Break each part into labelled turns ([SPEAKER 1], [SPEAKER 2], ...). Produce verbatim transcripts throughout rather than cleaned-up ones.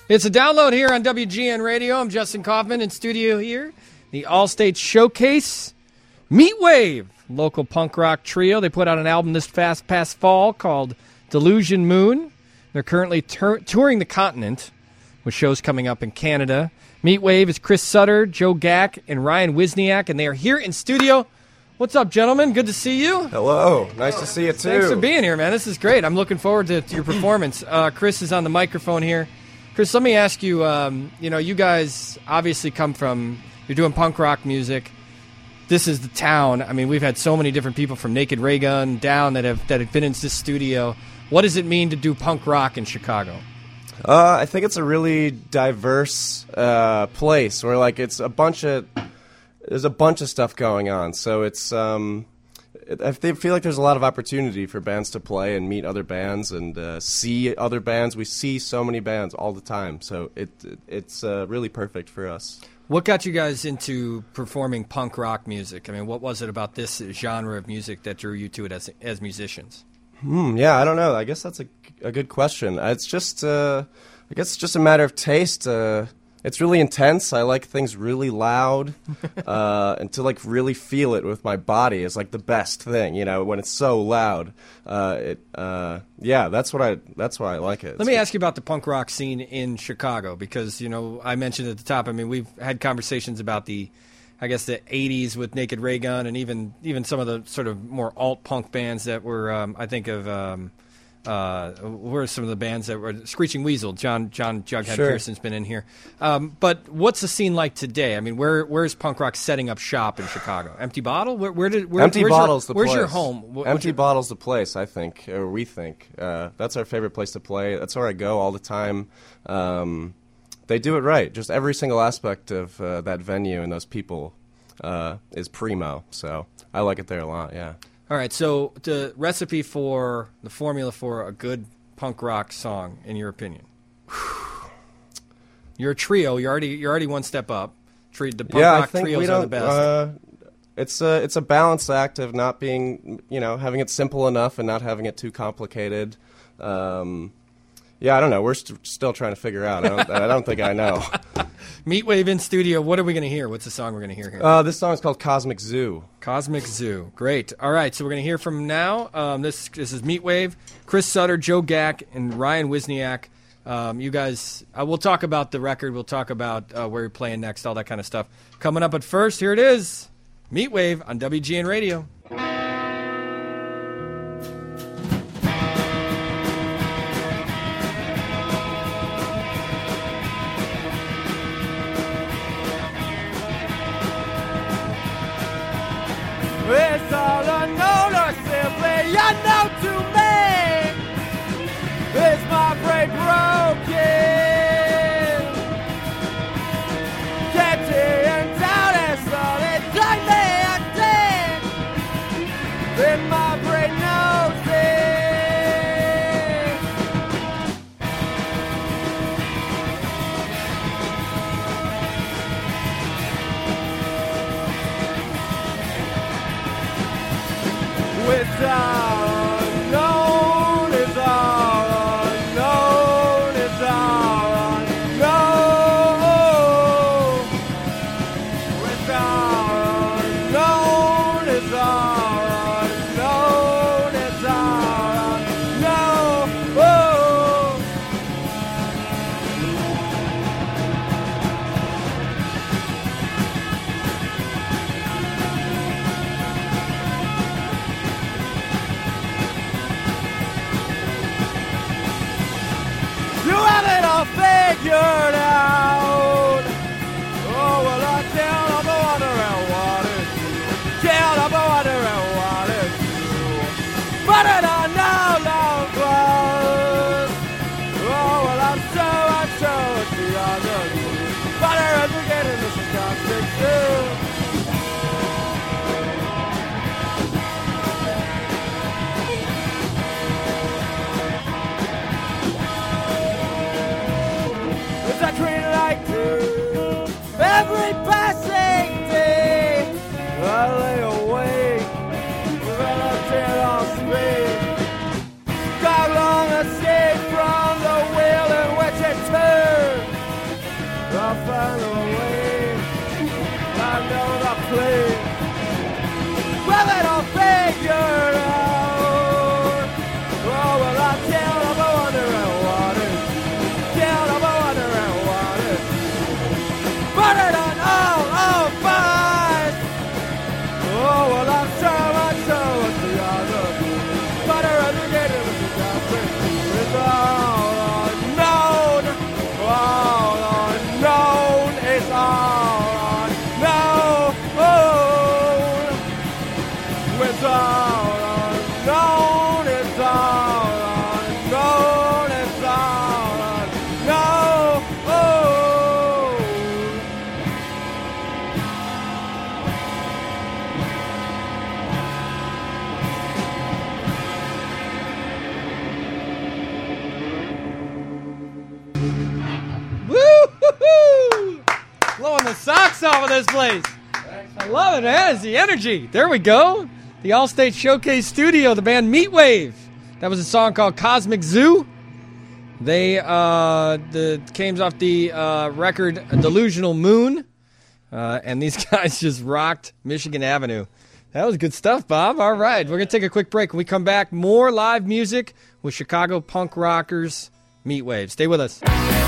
[SPEAKER 1] It's a download here on W G N Radio. I'm Justin Kaufman in studio here. The All-State Showcase. Meatwave, local punk rock trio. They put out an album this fast past fall called Delusion Moon. They're currently tur- touring the continent with shows coming up in Canada. Meatwave is Chris Sutter, Joe Gack, and Ryan Wisniak, and they are here in studio. What's up, gentlemen? Good to see you.
[SPEAKER 2] Hello. Nice to see you, too.
[SPEAKER 1] Thanks for being here, man. This is great. I'm looking forward to, to your performance. Uh, Chris is on the microphone here. Chris, let me ask you, um, you know, you guys obviously come from, you're doing punk rock music. This is the town. I mean, we've had so many different people from Naked Raygun down that have that have been in this studio. What does it mean to do punk rock in Chicago?
[SPEAKER 2] Uh, I think it's a really diverse uh, place where, like, it's a bunch of, there's a bunch of stuff going on. So it's, um, I feel like there's a lot of opportunity for bands to play and meet other bands and uh, see other bands. We see so many bands all the time, so it it's uh, really perfect for us.
[SPEAKER 1] What got you guys into performing punk rock music? I mean, what was it about this genre of music that drew you to it as as musicians?
[SPEAKER 2] Hmm, yeah, I don't know. I guess that's a, a good question. It's just, uh, I guess it's just a matter of taste. Uh, It's really intense. I like things really loud, uh, and to like really feel it with my body is like the best thing. You know, when it's so loud. Uh, it, uh, yeah, that's what I. That's why I like it.
[SPEAKER 1] Let me ask you about the punk rock scene in Chicago, because you know I mentioned at the top. I mean, we've had conversations about the, I guess the eighties with Naked Raygun, and even even some of the sort of more alt punk bands that were. Um, I think of. Um, Uh, where are some of the bands that were Screeching Weasel? John John Jughead
[SPEAKER 2] sure.
[SPEAKER 1] Pearson's been in here. Um, but what's the scene like today? I mean, where where's punk rock setting up shop in Chicago? Empty Bottle? Where, where did where,
[SPEAKER 2] Empty
[SPEAKER 1] where's
[SPEAKER 2] Bottle's
[SPEAKER 1] your,
[SPEAKER 2] the
[SPEAKER 1] where's
[SPEAKER 2] place.
[SPEAKER 1] your home? What,
[SPEAKER 2] Empty
[SPEAKER 1] your...
[SPEAKER 2] Bottle's the place, I think, or we think. Uh, that's our favorite place to play. That's where I go all the time. Um, they do it right. Just every single aspect of uh, that venue and those people uh, is primo. So I like it there a lot. Yeah.
[SPEAKER 1] All right. So the recipe for the formula for a good punk rock song, in your opinion? You're a trio. You're already you're already one step up. Tre- the punk
[SPEAKER 2] yeah,
[SPEAKER 1] rock
[SPEAKER 2] I think
[SPEAKER 1] trios
[SPEAKER 2] we
[SPEAKER 1] are
[SPEAKER 2] don't,
[SPEAKER 1] the best.
[SPEAKER 2] Uh, it's a it's a balanced act of not being, you know, having it simple enough and not having it too complicated. Um, yeah, I don't know. We're st- still trying to figure out. I don't, I don't think I know.
[SPEAKER 1] Meatwave in studio. What are we going to hear? What's the song we're going to hear here?
[SPEAKER 2] Uh, this song is called Cosmic Zoo.
[SPEAKER 1] Cosmic Zoo. Great. All right, so we're going to hear from now. Um, this this is Meatwave, Chris Sutter, Joe Gack, and Ryan Wisniak. Um, you guys, uh, we'll talk about the record. We'll talk about uh, where you're playing next, all that kind of stuff. Coming up, but first, here it is. Meatwave on W G N Radio.
[SPEAKER 3] It's all unknown or simply unknown to me. Is my brain broken? Empty down and solid, like me and dead. Then my brain knows it. It's all unknown, it's all unknown, it's all unknown. It's all unknown, it's all unknown, it's all unknown. You have it all figured out. Oh, well, I can't ever wonder what it do. Can't ever wonder what it do. But it are no long close. Oh, well, I'm sure, I'm sure it's beyond the blue. But it is beginning to some cosmic zoo. I treat it like two every passing day. I lay awake when I tear on speed. How long escape from the wheel in which it turns. under the place where they don't figure out. Oh, well, I tell them I wonder and waters, tell them I wonder and waters, burn it on all of us. Oh, well, I'm sure, I'm sure what's the other. Butter and the gator with the gospel. It's all unknown. All unknown. It's all unknown. It's all unknown. It's all unknown. It's all unknown.
[SPEAKER 1] Woo-hoo-hoo! Blowing the socks off of this place. I love it, man. It's the energy. There we go. The Allstate Showcase Studio, the band Meatwave. That was a song called Cosmic Zoo. They uh, the came off the uh, record Delusional Moon. Uh, and these guys just rocked Michigan Avenue. That was good stuff, Bob. All right. We're going to take a quick break. When we come back, more live music with Chicago punk rockers Meatwave. Stay with us.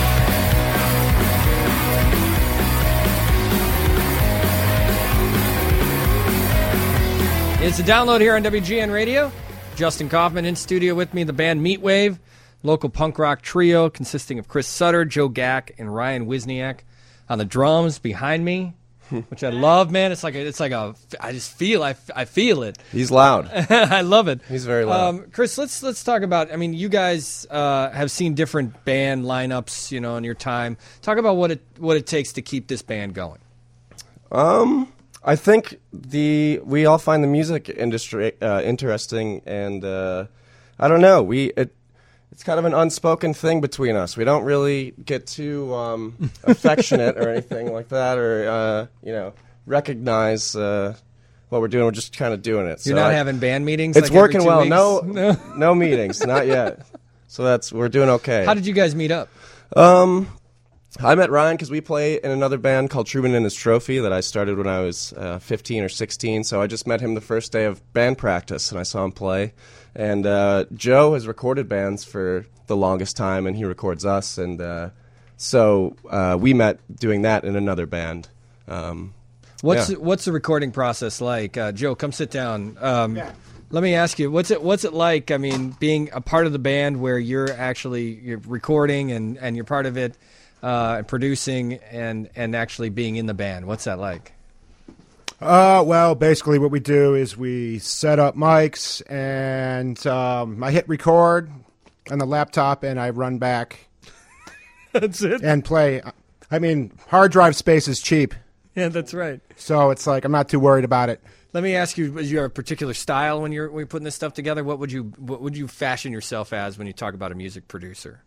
[SPEAKER 1] It's a download here on W G N Radio. Justin Kaufman in studio with me, the band Meatwave, local punk rock trio consisting of Chris Sutter, Joe Gack, and Ryan Wisniak on the drums behind me, which I love, man. It's like a, it's like a, I just feel, I, I feel it.
[SPEAKER 2] He's loud.
[SPEAKER 1] I love it.
[SPEAKER 2] He's very loud.
[SPEAKER 1] Um, Chris, let's let's talk about. I mean, you guys uh, have seen different band lineups, you know, in your time. Talk about what it what it takes to keep this band going.
[SPEAKER 2] Um. I think the we all find the music industry uh, interesting, and uh, I don't know. We it it's kind of an unspoken thing between us. We don't really get too um, affectionate or anything like that, or uh, you know, recognize uh, what we're doing. We're just kind of doing it.
[SPEAKER 1] You're
[SPEAKER 2] so
[SPEAKER 1] not
[SPEAKER 2] I,
[SPEAKER 1] having band meetings.
[SPEAKER 2] It's
[SPEAKER 1] like
[SPEAKER 2] working
[SPEAKER 1] every two
[SPEAKER 2] well.
[SPEAKER 1] weeks?
[SPEAKER 2] No, no, no meetings, not yet. So that's we're doing okay.
[SPEAKER 1] How did you guys meet up?
[SPEAKER 2] Um. I met Ryan because we play in another band called Truman and His Trophy that I started when I was uh, fifteen or sixteen. So I just met him the first day of band practice, and I saw him play. And uh, Joe has recorded bands for the longest time, and he records us. And uh, so uh, we met doing that in another band. Um,
[SPEAKER 1] What's
[SPEAKER 2] yeah.
[SPEAKER 1] what's the recording process like? Uh, Joe, come sit down. Um,
[SPEAKER 4] Yeah.
[SPEAKER 1] Let me ask you, what's it what's it like? I mean, being a part of the band where you're actually you're recording and, and you're part of it. Uh, producing and, and actually being in the band. What's that like?
[SPEAKER 4] Uh, well, basically what we do is we set up mics, and um, I hit record on the laptop, and I run back.
[SPEAKER 1] That's it?
[SPEAKER 4] And play. I mean, hard drive space is cheap,
[SPEAKER 1] Yeah, that's right.
[SPEAKER 4] so it's like I'm not too worried about it.
[SPEAKER 1] Let me ask you, is you have a particular style when you're, when you're putting this stuff together? What would you what would you fashion yourself as when you talk about a music producer?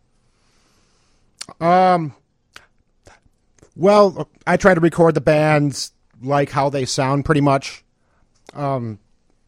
[SPEAKER 4] Um, well, I try to record the bands like how they sound, pretty much. Um,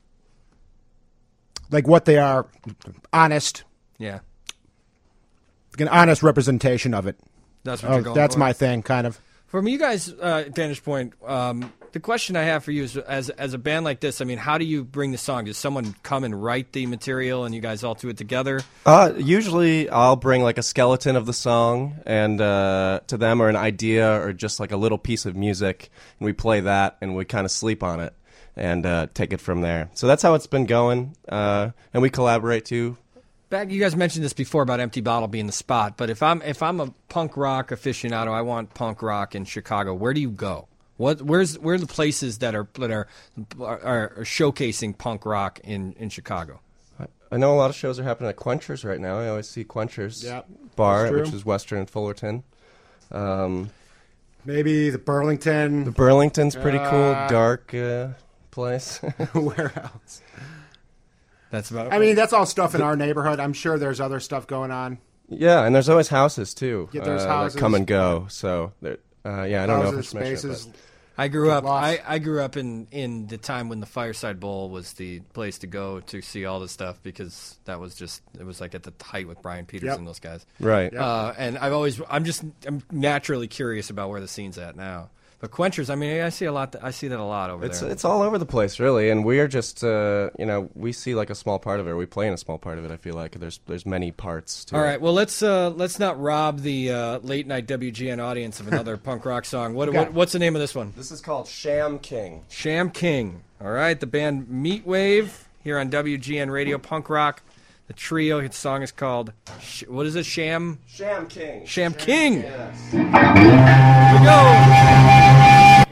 [SPEAKER 4] like what they are, honest,
[SPEAKER 1] Yeah,
[SPEAKER 4] an honest representation of it.
[SPEAKER 1] that's what
[SPEAKER 4] Oh,
[SPEAKER 1] you're going
[SPEAKER 4] that's
[SPEAKER 1] for.
[SPEAKER 4] my thing, kind of.
[SPEAKER 1] From you guys' uh, vantage point, um, the question I have for you is, as as a band like this, I mean, how do you bring the song? Does someone come and write the material, and you guys all do it together?
[SPEAKER 2] Uh, usually I'll bring like a skeleton of the song and uh, to them, or an idea, or just like a little piece of music, and we play that, and we kind of sleep on it and uh, take it from there. So that's how it's been going, uh, and we collaborate too.
[SPEAKER 1] Back, you guys mentioned this before about Empty Bottle being the spot, but if I'm if I'm a punk rock aficionado, I want punk rock in Chicago. Where do you go? What where's where are the places that are that are are, are showcasing punk rock in, in Chicago?
[SPEAKER 2] I know a lot of shows are happening at Quenchers right now. I always see Quenchers
[SPEAKER 4] Yep,
[SPEAKER 2] Bar,
[SPEAKER 4] that's true.
[SPEAKER 2] which is Western and Fullerton. Um,
[SPEAKER 4] Maybe the Burlington.
[SPEAKER 2] the Burlington's pretty cool,
[SPEAKER 4] Uh,
[SPEAKER 2] dark uh, place.
[SPEAKER 4] Where else?
[SPEAKER 1] That's about.
[SPEAKER 4] I mean, that's all stuff in our neighborhood. I'm sure there's other stuff going on.
[SPEAKER 2] Yeah, and there's always houses too.
[SPEAKER 4] Yeah, there's
[SPEAKER 2] uh,
[SPEAKER 4] houses.
[SPEAKER 2] That come and go. So, there- uh, yeah, I don't know if
[SPEAKER 4] Houses,
[SPEAKER 2] it's mentioned,
[SPEAKER 4] spaces.
[SPEAKER 2] but-
[SPEAKER 1] I grew up.
[SPEAKER 4] Lost.
[SPEAKER 1] I, I grew up in, in the time when the Fireside Bowl was the place to go to see all this stuff because that was just it was like at the height with Brian Peters
[SPEAKER 4] Yep.
[SPEAKER 1] and those guys.
[SPEAKER 2] Right.
[SPEAKER 4] Yep.
[SPEAKER 1] Uh, and I've always I'm just I'm naturally curious about where the scene's at now. But Quenchers, I mean, I see a lot. I see that a lot over
[SPEAKER 2] It's
[SPEAKER 1] there.
[SPEAKER 2] it's all over the place, really, and we are just uh, you know we see like a small part of it. We play in a small part of it. I feel like there's there's many parts to
[SPEAKER 1] All
[SPEAKER 2] it.
[SPEAKER 1] right, well let's uh, let's not rob the uh, late night W G N audience of another punk rock song. What,
[SPEAKER 4] Okay.
[SPEAKER 1] what what's the name of this one?
[SPEAKER 2] This is called Sham King.
[SPEAKER 1] Sham King. All right, the band Meatwave here on W G N Radio, punk rock. The trio. Its song is called Sh- what is it? Sham
[SPEAKER 2] Sham King.
[SPEAKER 1] Sham King.
[SPEAKER 2] Yes.
[SPEAKER 1] Here we go.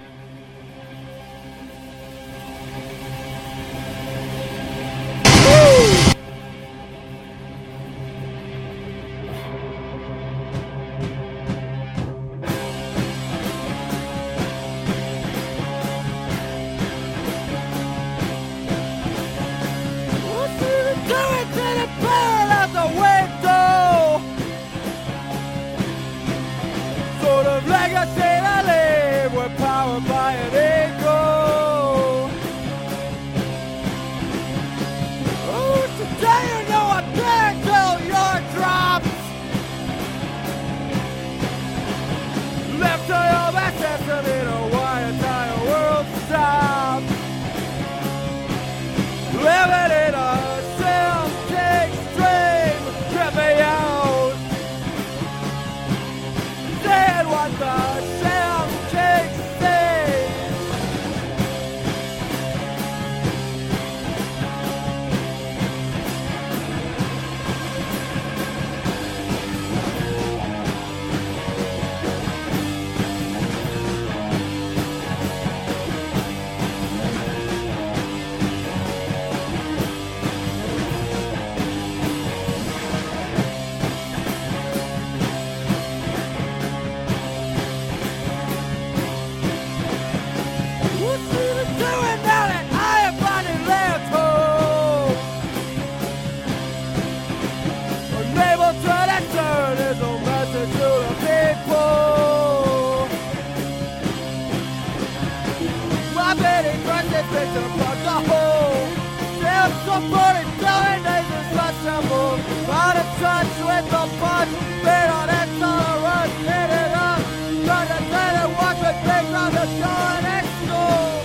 [SPEAKER 3] By an eagle. Oh, today you know I can't tell your drops. Left to your best estimate of why the entire world stops. Living in a self-take stream, tripping out. Saying what the self-take somebody telling days is possible. Out of touch with the punch, made on it, all run, hit it up. Try to let it walk the things on the shore and explode.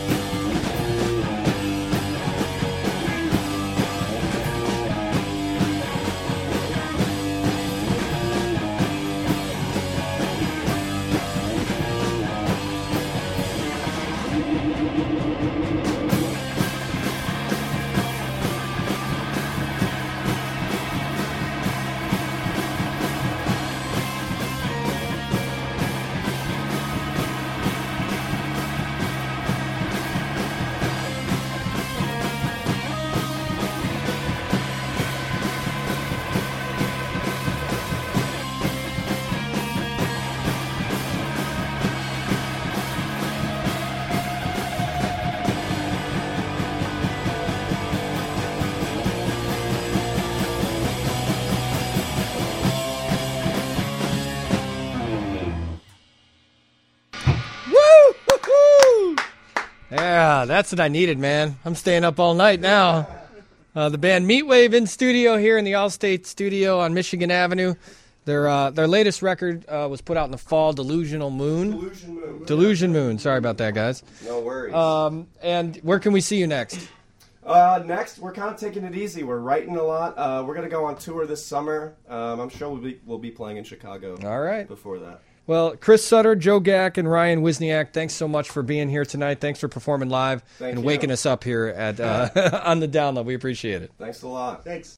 [SPEAKER 1] Yeah, that's what I needed, man. I'm staying up all night now. Uh, the band Meatwave in studio here in the Allstate studio on Michigan Avenue. Their uh, their latest record uh, was put out in the fall, Delusional Moon.
[SPEAKER 2] Delusion Moon.
[SPEAKER 1] Delusion Moon. Sorry about that, guys.
[SPEAKER 2] No worries.
[SPEAKER 1] Um, and where can we see you next?
[SPEAKER 2] Uh, next, we're kind of taking it easy. We're writing a lot. Uh, we're going to go on tour this summer. Um, I'm sure we'll be, we'll be playing in Chicago
[SPEAKER 1] All right.
[SPEAKER 2] before that.
[SPEAKER 1] Well, Chris Sutter, Joe Gack, and Ryan Wisniak, thanks so much for being here tonight. Thanks for performing live
[SPEAKER 2] Thank
[SPEAKER 1] and
[SPEAKER 2] you.
[SPEAKER 1] waking us up here at uh, on the download. We appreciate it.
[SPEAKER 2] Thanks a lot.
[SPEAKER 4] Thanks.